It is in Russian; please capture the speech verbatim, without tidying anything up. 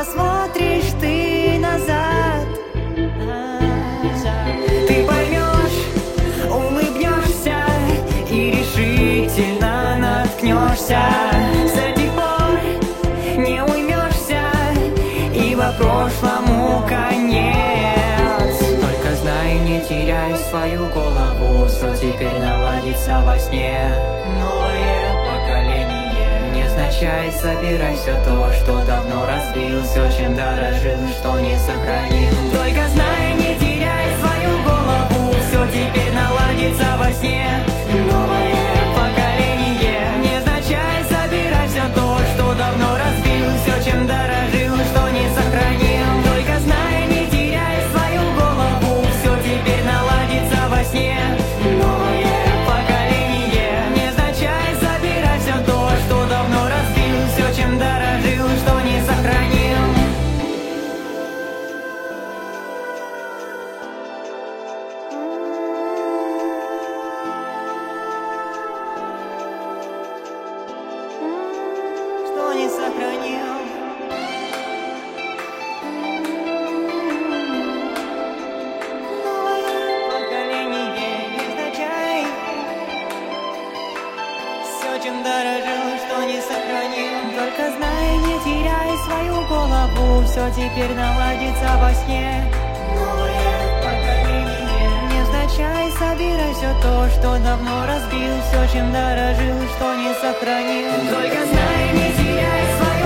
посмотришь ты назад, ты поймешь, улыбнешься и решительно наткнешься. С этих пор не уймешься, ибо прошлому конец. Только знай, не теряй свою голову, все теперь наладится во сне. Новое поколение. Невзначай собирай все то, что давно разбил, все, чем дорожил, что не сохранил. Только знай, не теряй свою голову, все теперь наладится во сне. Новое поколение. Невзначай собирай все то, что давно разбил, все, чем дорожил, что не сохранил. Только знай, не теряй свою голову, все теперь наладится во сне. Новое поколение. Невзначай собирай все то, что давно разбил, все, чем дорожил, что не сохранил. Что не сохранил. Новое поколение. Невзначай все, чем дорожил, что не сохранил. Только знай, не теряй свою голову, все теперь наладится во сне. Новое поколение. Невзначай собирай все то, что давно разбил, все, чем дорожил, что не сохранил. Только знай, не теряй свою